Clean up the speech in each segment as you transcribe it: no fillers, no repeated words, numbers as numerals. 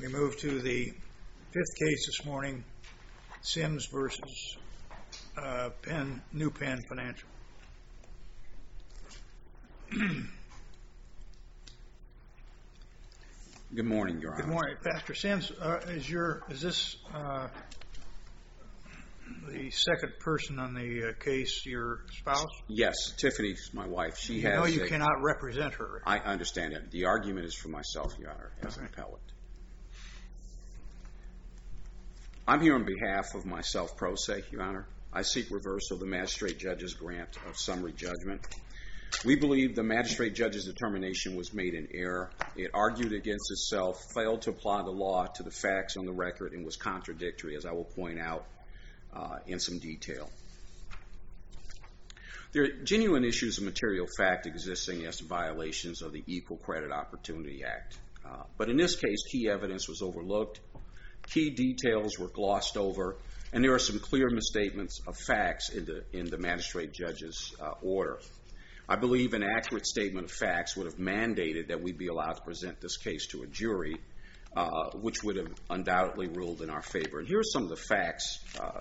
We move to the fifth case this morning, Sims versus New Penn Financial. Good morning, Your Honor. Good morning. Pastor Sims, is this the second person on the case, your spouse? Yes, Tiffany's my wife. She has. No, you cannot represent her. I understand it. The argument is for myself, Your Honor, as an appellate. I'm here on behalf of myself, pro se, Your Honor. I seek reversal of the magistrate judge's grant of summary judgment. We believe the magistrate judge's determination was made in error. It argued against itself, failed to apply the law to the facts on the record, and was contradictory, as I will point out in some detail. There are genuine issues of material fact existing as to violations of the Equal Credit Opportunity Act. But in this case, key evidence was overlooked, key details were glossed over, and there are some clear misstatements of facts in the magistrate judge's order. I believe an accurate statement of facts would have mandated that we be allowed to present this case to a jury, which would have undoubtedly ruled in our favor. And here are some of the facts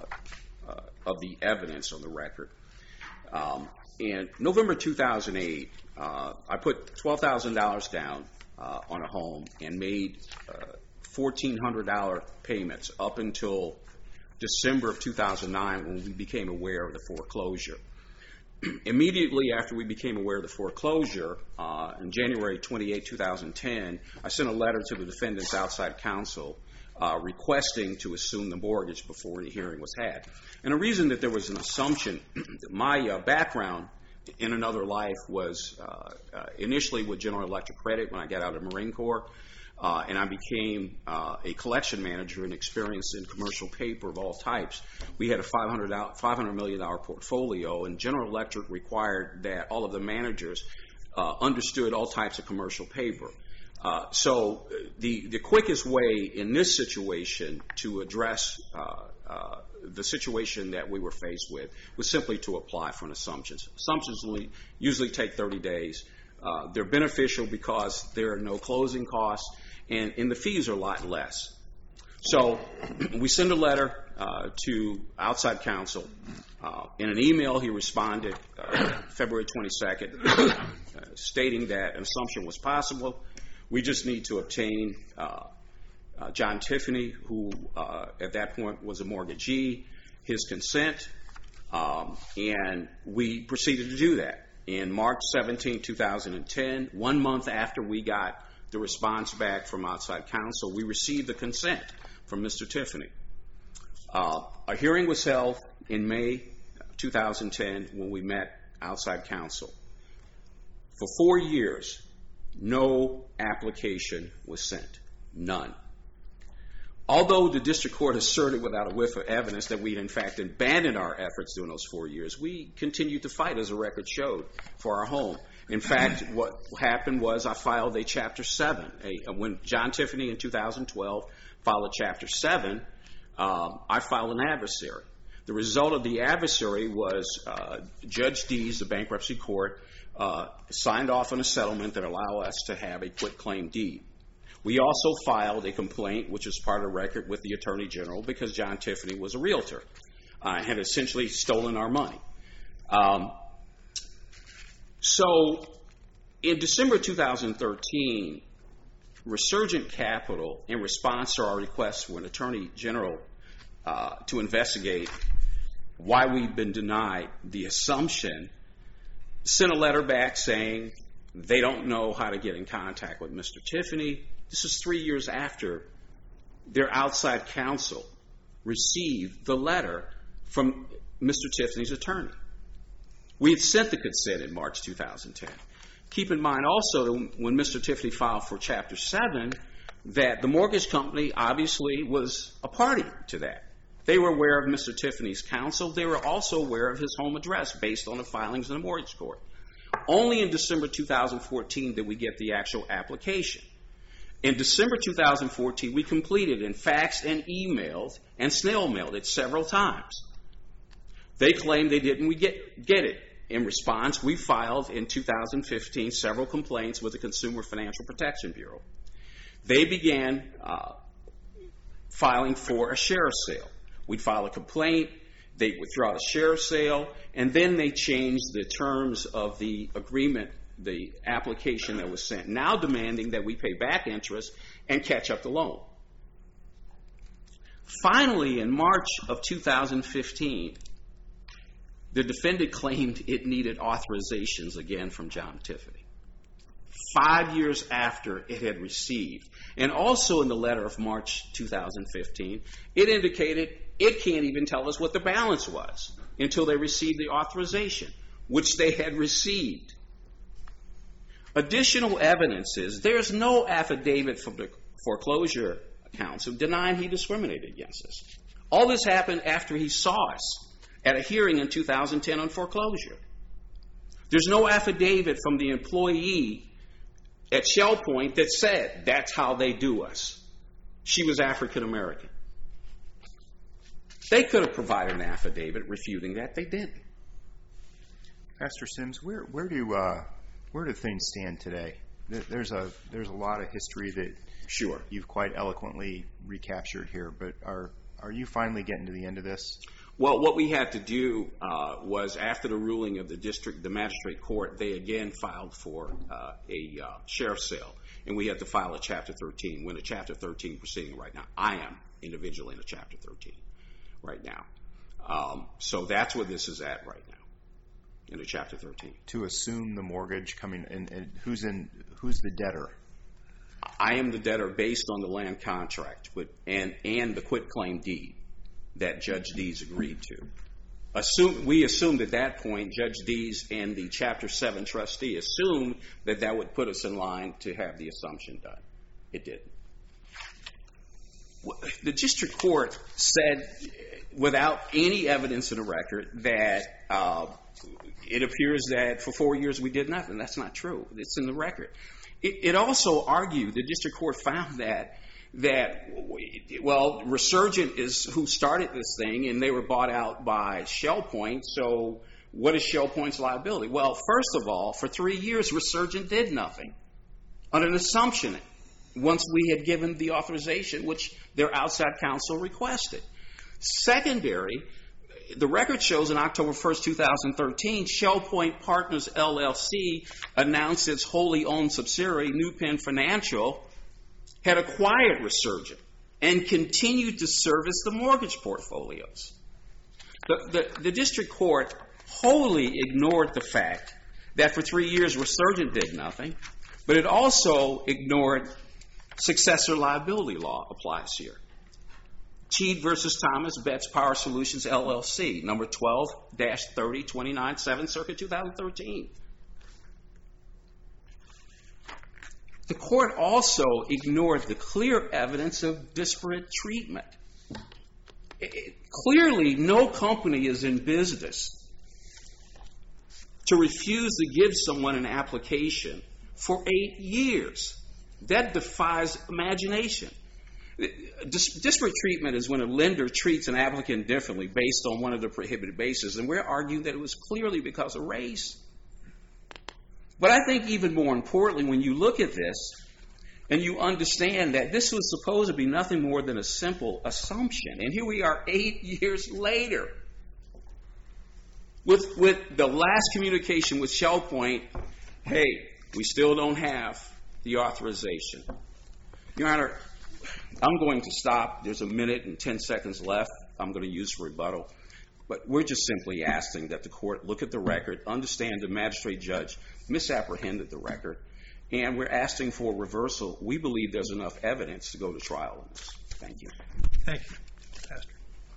of the evidence on the record. In November 2008, I put $12,000 down on a home and made $1,400 payments up until December of 2009 when we became aware of the foreclosure. Immediately after we became aware of the foreclosure, in January 28, 2010, I sent a letter to the defendant's outside counsel requesting to assume the mortgage before any hearing was had. And the reason that there was an assumption, my background in another life was initially with General Electric Credit when I got out of the Marine Corps, and I became a collection manager and experienced in commercial paper of all types. We had a $500 million portfolio, and General Electric required that all of the managers understood all types of commercial paper. So the quickest way in this situation to address the situation that we were faced with was simply to apply for an assumption. Assumptions usually take 30 days. They're beneficial because there are no closing costs, and the fees are a lot less. So we send a letter to outside counsel. In an email, he responded February 22nd, stating that an assumption was possible. We just need to obtain John Tiffany, who at that point was a mortgagee, his consent, and we proceeded to do that. In March 17, 2010, 1 month after we got the response back from outside counsel, we received the consent from Mr. Tiffany. A hearing was held in May 2010 when we met outside counsel. For 4 years, no application was sent. None. Although the district court asserted without a whiff of evidence that we had in fact abandoned our efforts during those 4 years, we continued to fight, as the record showed, for our home. In fact, what happened was I filed a Chapter 7. When John Tiffany in 2012 filed a Chapter 7, I filed an adversary. The result of the adversary was Judge Dees, the bankruptcy court, signed off on a settlement that allowed us to have a quitclaim deed. We also filed a complaint, which is part of the record, with the Attorney General because John Tiffany was a realtor and had essentially stolen our money. So in December 2013, Resurgent Capital, in response to our request for an Attorney General to investigate why we've been denied the assumption, sent a letter back saying they don't know how to get in contact with Mr. Tiffany. This is 3 years after their outside counsel received the letter from Mr. Tiffany's attorney. We had sent the consent in March 2010. Keep in mind also when Mr. Tiffany filed for Chapter 7 that the mortgage company obviously was a party to that. They were aware of Mr. Tiffany's counsel. They were also aware of his home address based on the filings in the mortgage court. Only in December 2014 did we get the actual application. In December 2014, we completed and faxed and emailed and snail mailed it several times. They claimed they didn't get it. In response, we filed in 2015 several complaints with the Consumer Financial Protection Bureau. They began filing for a sheriff sale. We'd file a complaint, they would throw out a sheriff sale, and then they changed the terms of the agreement, the application that was sent, now demanding that we pay back interest and catch up the loan. Finally, in March of 2015, the defendant claimed it needed authorizations again from John Tiffany, 5 years after it had received. And also in the letter of March 2015, it indicated it can't even tell us what the balance was until they received the authorization, which they had received. Additional evidence is there's no affidavit from the foreclosure counsel denying he discriminated against us. All this happened after he saw us at a hearing in 2010 on foreclosure. There's no affidavit from the employee at Shell Point that said that's how they do us. She was African American. They could have provided an affidavit refuting that. They didn't. Pastor Sims, where do things stand today? There's a lot of history that Sure. you've quite eloquently recaptured here, but are you finally getting to the end of this? Well, what we had to do was after the ruling of the magistrate court, they again filed for a sheriff's sale, and we had to file a Chapter 13. We're in a Chapter 13 proceeding right now. I am individually in a Chapter 13 right now. So that's where this is at right now, in a Chapter 13. To assume the mortgage coming, and who's the debtor? I am the debtor based on the land contract and the quitclaim deed that Judge Dees agreed to. We assumed at that point, Judge Dees and the Chapter 7 trustee assumed that would put us in line to have the assumption done. It didn't. The district court said, without any evidence in the record, that it appears that for 4 years we did nothing. That's not true. It's in the record. It also argued, the district court found that Resurgent is who started this thing, and they were bought out by Shell Point, so what is Shell Point's liability? Well, first of all, for 3 years, Resurgent did nothing on an assumption once we had given the authorization, which their outside counsel requested. Secondary, the record shows in October 1st, 2013, Shell Point Partners, LLC, announced its wholly owned subsidiary, New Penn Financial, had acquired Resurgent and continued to service the mortgage portfolios. The district court wholly ignored the fact that for 3 years Resurgent did nothing, but it also ignored successor liability law applies here. Teed versus Thomas, Betts Power Solutions, LLC, number 12-3029, 7th Circuit, 2013. The court also ignored the clear evidence of disparate treatment. Clearly, no company is in business to refuse to give someone an application for 8 years. That defies imagination. Disparate treatment is when a lender treats an applicant differently based on one of the prohibited bases, and we're arguing that it was clearly because of race. But I think even more importantly, when you look at this and you understand that this was supposed to be nothing more than a simple assumption, and here we are 8 years later with the last communication with Shell Point, hey, we still don't have the authorization. Your Honor, I'm going to stop. There's 1 minute and 10 seconds left I'm going to use for rebuttal. But we're just simply asking that the court look at the record, understand the magistrate judge misapprehended the record, and we're asking for reversal. We believe there's enough evidence to go to trial on this. Thank you. Thank you, Pastor.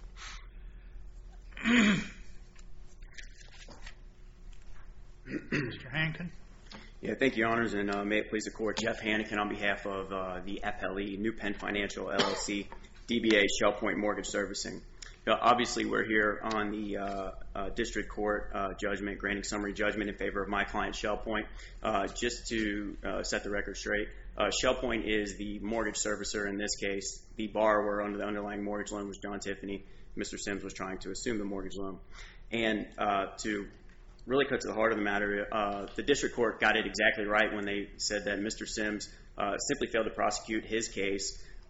Mr. Harrington. Yeah, thank you, Your Honors, and may it please the Court. Jeff Hannikin on behalf of the FLE, New Penn Financial, LLC, DBA, Shell Point Mortgage Servicing. Obviously, we're here on the district court judgment, granting summary judgment in favor of my client, Shell Point. Just to set the record straight, Shell Point is the mortgage servicer in this case. The borrower under the underlying mortgage loan was John Tiffany. Mr. Sims was trying to assume the mortgage loan. And to really cut to the heart of the matter, the district court got it exactly right when they said that Mr. Sims simply failed to prosecute his case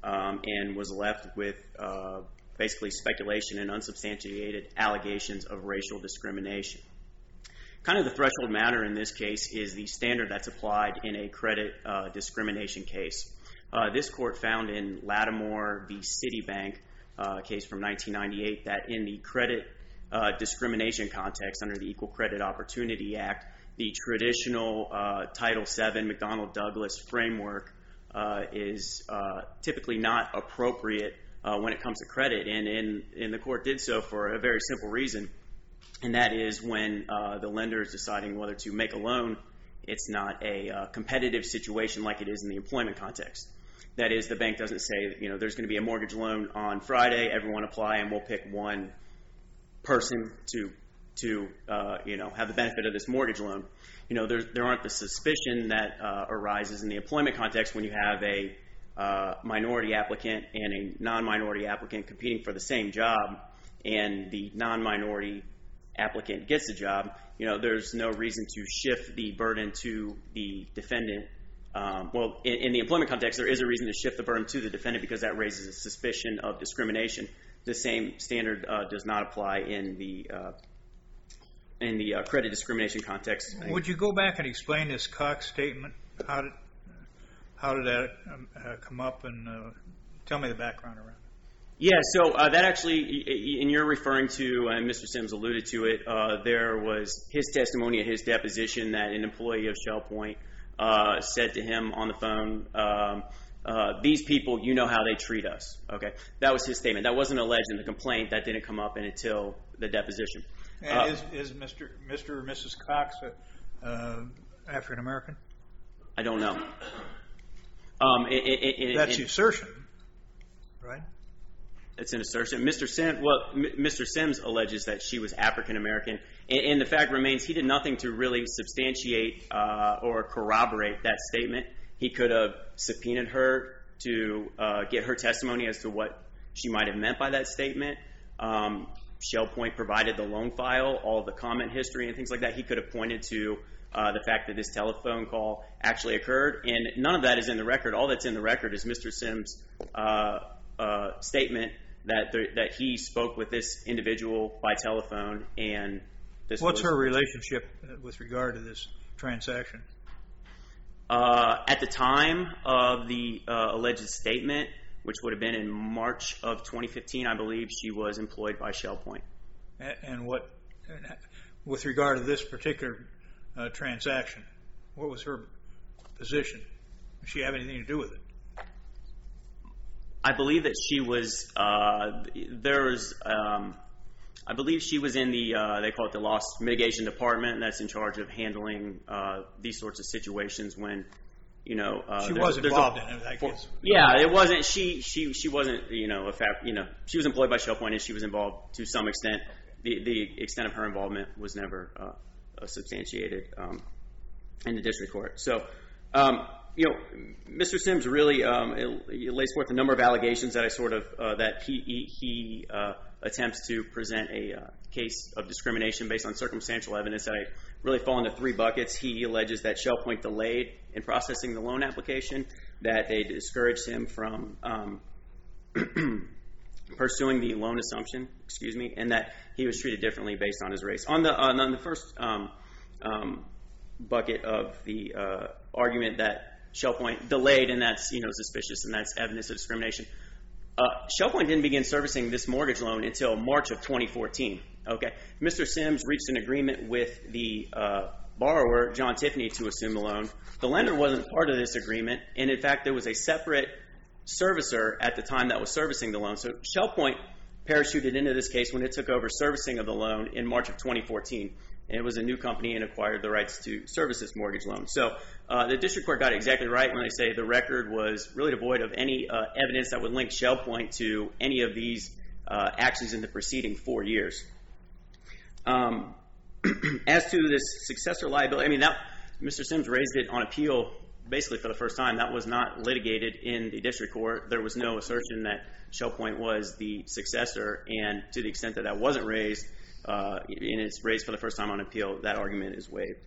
and was left with basically speculation and unsubstantiated allegations of racial discrimination. Kind of the threshold matter in this case is the standard that's applied in a credit discrimination case. This court found in Lattimore v. Citibank, case from 1998, that in the credit discrimination context under the Equal Credit Opportunity Act, the traditional Title VII McDonnell-Douglas framework is typically not appropriate when it comes to credit, and the court did so for a very simple reason, and that is when the lender is deciding whether to make a loan, it's not a competitive situation like it is in the employment context. That is, the bank doesn't say, there's going to be a mortgage loan on Friday, everyone apply, and we'll pick one person to have the benefit of this mortgage loan. There aren't the suspicion that arises in the employment context when you have a minority applicant and a non-minority applicant competing for the same job, and the non-minority applicant gets the job. There's no reason to shift the burden to the defendant. In the employment context, there is a reason to shift the burden to the defendant because that raises a suspicion of discrimination. The same standard does not apply in the credit discrimination context. Would you go back and explain this Cox statement? How did that come up, and tell me the background around it? Yeah, so that actually, and you're referring to, and Mr. Sims alluded to it, there was his testimony at his deposition that an employee of ShellPoint said to him on the phone, these people, you know how they treat us. Okay, that was his statement. That wasn't alleged in the complaint. That didn't come up until the deposition. And is Mr. or Mrs. Cox African American? I don't know. That's the assertion, right? It's an assertion. Mr. Sims alleges that she was African American, and the fact remains he did nothing to really substantiate or corroborate that statement. He could have subpoenaed her to get her testimony as to what she might have meant by that statement. ShellPoint provided the loan file, all the comment history and things like that. He could have pointed to the fact that this telephone call actually occurred, and none of that is in the record. All that's in the record is Mr. Sims' statement that he spoke with this individual by telephone, and this. What's her relationship with regard to this transaction? At the time of the alleged statement, which would have been in March of 2015, I believe she was employed by ShellPoint. And what, with regard to this particular transaction, what was her position? Did she have anything to do with it? I believe that she was. I believe she was in the. They call it the loss mitigation department. That's in charge of handling these sorts of situations when, she was involved in it, I guess. Yeah, it wasn't. She wasn't. She was employed by ShellPoint, and she was involved to some extent. The extent of her involvement was never substantiated in the district court. So. Mr. Sims really lays forth a number of allegations that that he attempts to present a case of discrimination based on circumstantial evidence that I really fall into three buckets. He alleges that ShellPoint delayed in processing the loan application, that they discouraged him from pursuing the loan assumption, and that he was treated differently based on his race. On the first bucket of the argument that ShellPoint delayed, and that's suspicious, and that's evidence of discrimination. ShellPoint didn't begin servicing this mortgage loan until March of 2014. Okay, Mr. Sims reached an agreement with the borrower, John Tiffany, to assume the loan. The lender wasn't part of this agreement, and in fact, there was a separate servicer at the time that was servicing the loan. So ShellPoint parachuted into this case when it took over servicing of the loan in March of 2014. And it was a new company and acquired the rights to service this mortgage loan. So the district court got it exactly right when they say the record was really devoid of any evidence that would link ShellPoint to any of these actions in the preceding 4 years. As to this successor liability, Mr. Sims raised it on appeal basically for the first time. That was not litigated in the district court. There was no assertion that ShellPoint was the successor, and to the extent that that wasn't raised, and it's raised for the first time on appeal, that argument is waived.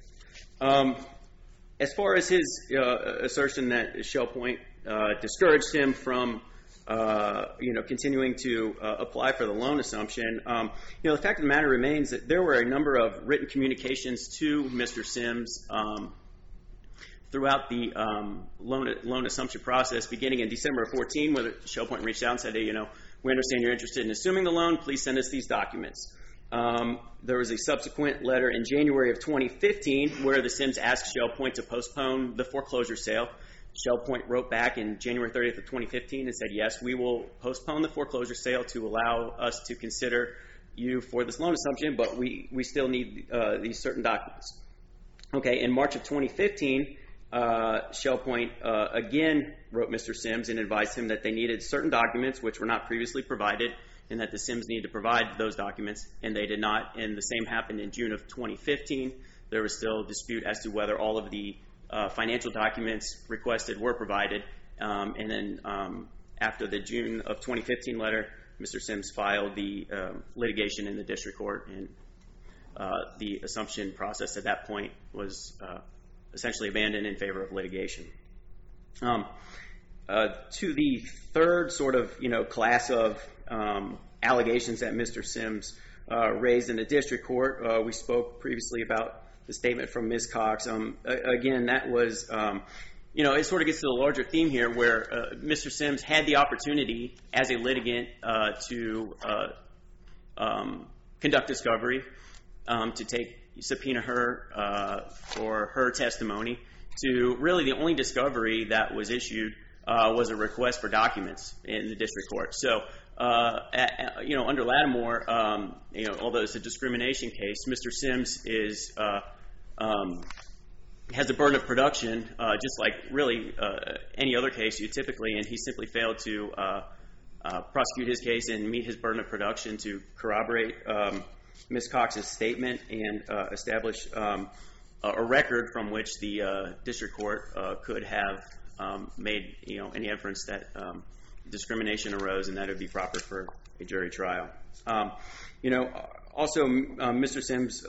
As far as his assertion that ShellPoint discouraged him from continuing to apply for the loan assumption. The fact of the matter remains that there were a number of written communications to Mr. Sims throughout the loan assumption process, beginning in December of 2014, where ShellPoint reached out and said, hey, we understand you're interested in assuming the loan. Please send us these documents. There was a subsequent letter in January of 2015 where the Sims asked ShellPoint to postpone the foreclosure sale. ShellPoint wrote back in January 30th of 2015 and said, yes, we will postpone the foreclosure sale to allow us to consider you for this loan assumption, but we still need these certain documents. Okay, in March of 2015, ShellPoint again wrote Mr. Sims and advised him that they needed certain documents which were not previously provided, and that the Sims needed to provide those documents, and they did not. And the same happened in June of 2015. There was still a dispute as to whether all of the financial documents requested were provided. And then after the June of 2015 letter, Mr. Sims filed the litigation in the district court, and the assumption process at that point was essentially abandoned in favor of litigation. To the third sort of class of allegations that Mr. Sims raised in the district court, we spoke previously about the statement from Ms. Cox. Again, that was, it sort of gets to the larger theme here where Mr. Sims had the opportunity as a litigant to conduct discovery, to subpoena her for her testimony. To really the only discovery that was issued was a request for documents in the district court. So, under Lattimore, although it's a discrimination case, Mr. Sims has a burden of production, just like really any other case you typically, and he simply failed to prosecute his case and meet his burden of production to corroborate Ms. Cox's statement and establish a record from which the district court could have made any inference that discrimination arose, and that it would be proper for a jury trial. Also, Mr. Sims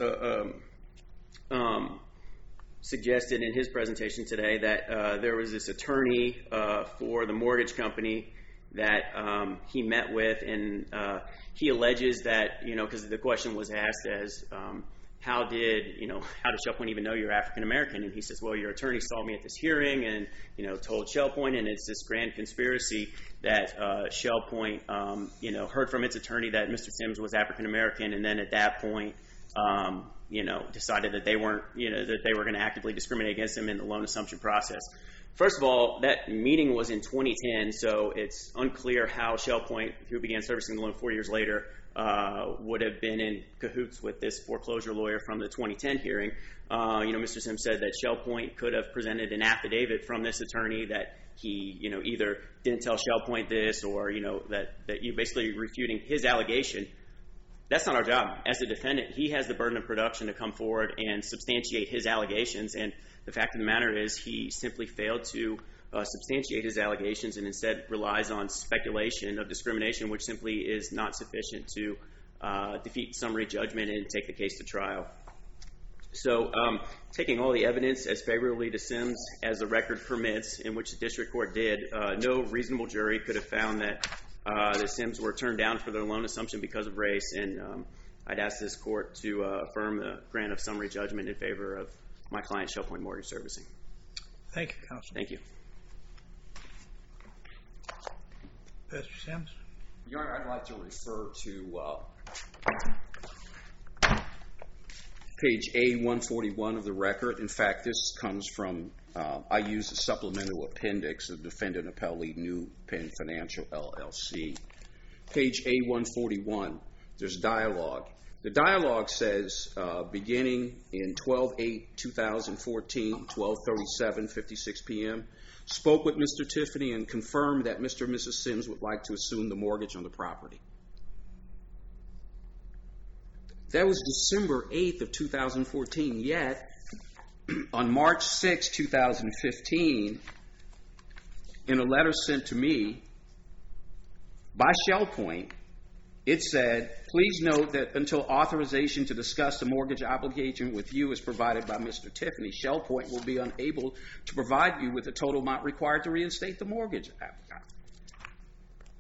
suggested in his presentation today that there was this attorney for the mortgage company that he met with, and he alleges that, because the question was asked as, how did ShellPoint even know you're African American? And he says, well, your attorney saw me at this hearing and, told ShellPoint, and it's this grand conspiracy that ShellPoint, heard from its attorney that Mr. Sims was African American, and then at that point, decided that they weren't, that they were going to actively discriminate against him in the loan assumption process. First of all, that meeting was in 2010, so it's unclear how ShellPoint, who began servicing the loan 4 years later, would have been in cahoots with this foreclosure lawyer from the 2010 hearing. Mr. Sims said that ShellPoint could have presented an affidavit from this attorney that he, either didn't tell ShellPoint this, or, that you basically refuting his allegation. That's not our job. As a defendant, he has the burden of production to come forward and substantiate his allegations, and the fact of the matter is he simply failed to substantiate his allegations and instead relies on speculation of discrimination, which simply is not sufficient to defeat summary judgment and take the case to trial. So taking all the evidence as favorably to Sims as the record permits, in which the district court did, no reasonable jury could have found that the Sims were turned down for their loan assumption because of race, and I'd ask this court to affirm the grant of summary judgment in favor of my client, ShellPoint Mortgage Servicing. Thank you, Counsel. Thank you. Mr. Sims? Your Honor, I'd like to refer to page A141 of the record. In fact, this comes from, I use a supplemental appendix of Defendant Appellee New Penn Financial, LLC. Page A141, there's dialogue. The dialogue says, beginning in 12/8/2014, 12:37:56 p.m., spoke with Mr. Tiffany and confirmed that Mr. and Mrs. Sims would like to assume the mortgage on the property. That was December 8th of 2014, yet on March 6, 2015, in a letter sent to me by ShellPoint, it said, please note that until authorization to discuss the mortgage obligation with you is provided by Mr. Tiffany, ShellPoint will be unable to provide you with the total amount required to reinstate the mortgage.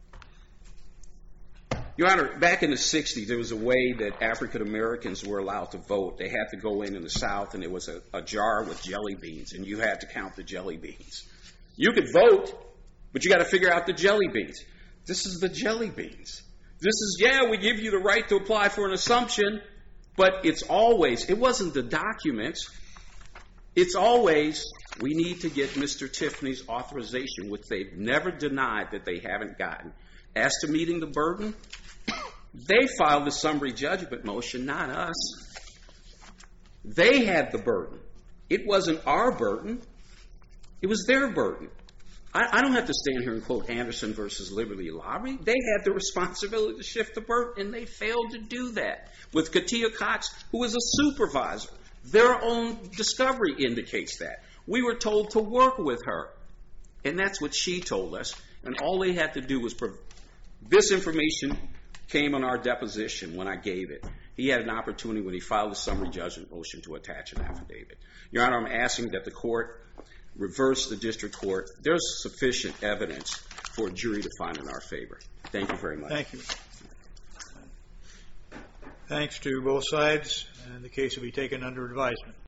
Your Honor, back in the 60s, there was a way that African Americans were allowed to vote. They had to go in the South, and there was a jar with jelly beans, and you had to count the jelly beans. You could vote, but you got to figure out the jelly beans. This is the jelly beans. This is, we give you the right to apply for an assumption, but it wasn't the documents. It's always, we need to get Mr. Tiffany's authorization, which they've never denied that they haven't gotten. As to meeting the burden, they filed the summary judgment motion, not us. They had the burden. It wasn't our burden. It was their burden. I don't have to stand here and quote Anderson versus Liberty Lobby. They had the responsibility to shift the burden, and they failed to do that. With Katia Cox, who was a supervisor, their own discovery indicates that. We were told to work with her, and that's what she told us. And all they had to do was this information came on our deposition when I gave it. He had an opportunity when he filed the summary judgment motion to attach an affidavit. Your Honor, I'm asking that the court reverse the district court. There's sufficient evidence for a jury to find in our favor. Thank you very much. Thank you. Thanks to both sides, and the case will be taken under advisement.